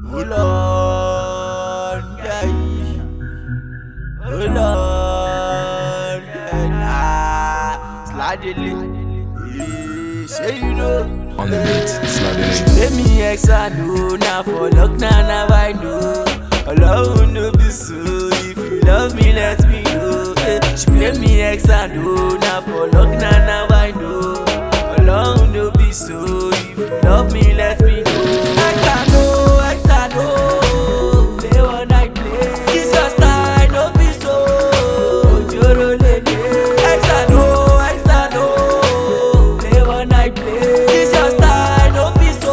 Hold on, yeah. Hold on, yeah. Slightly, say you know. On the beat, She slowly. play me ex, I know. Now for luck, now I know. Alone no be so. If you love me, let me know. She play me ex, I know. Now for luck, now I know. Alone no be so. If you love me, let me know. Ex, I know, ex, I know. Play one night play. This your style, no be so. Ojoro lele. Ex, I know, ex, I know. Play one night play. This your style, no be so.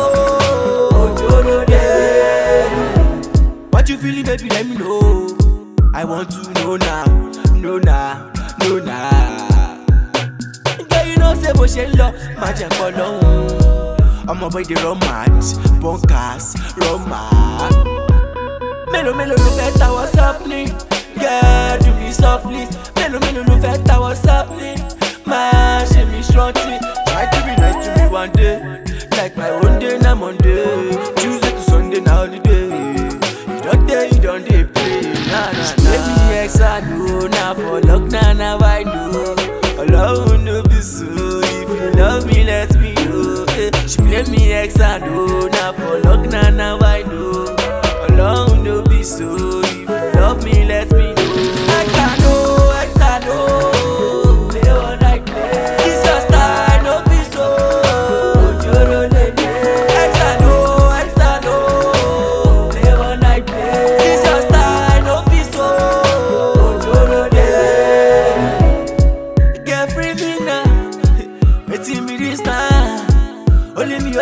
Ojoro lele. What you feeling, baby? Let me know. I want to know now, know now, know now. Girl, you know say bó ṣe ń lọ, má jẹ́ kó lọ́hùn. Ọmọ boy dey run mad, bunkers, run mad. Mélòó ló fẹ́ ta what's happening? Girl, do me softly. Mélòó ló fẹ́ ta what's happening? Má ṣe mi strongly. Try to be nice to me one day, like my own day na Monday, Tuesday to Sunday na holiday. You don't dey play, nah. Baby ex I know, now for luck, now I know. Alone no be so, if you love me, let me know. She play me ex I know, now for luck, now I know. Alone no be so, if you love me, let me know. Ex I know, ex I know. Play one night play. This your style, no be so. Ojoro lele. Ex I know, ex I know. Play one night play. This your style, no be so. Ojoro lele. Get free me now. Waiting me this time. Only me,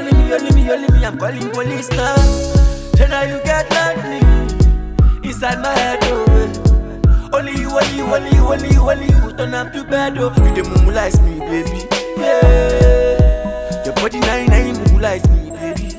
I'm calling police now. So now you get like me inside my head, oh. Only you turn up to bed, oh. You dey moonlight me, baby, yeah. Your body nine moonlight me, baby,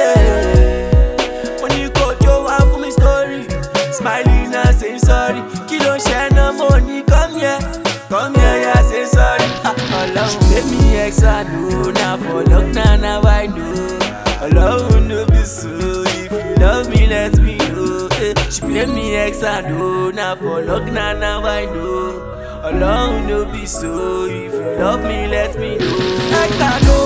yeah. When you go to one for me story, smiling and saying sorry. Kilo share no money, come here, yeah, say sorry. Alone, let me ex I know, now for luck, now I know. Alone no be so, if you love me, let me know. She play me ex I know, now for luck, now I know. Alone no be so, if you love me, let me know. Ex I know.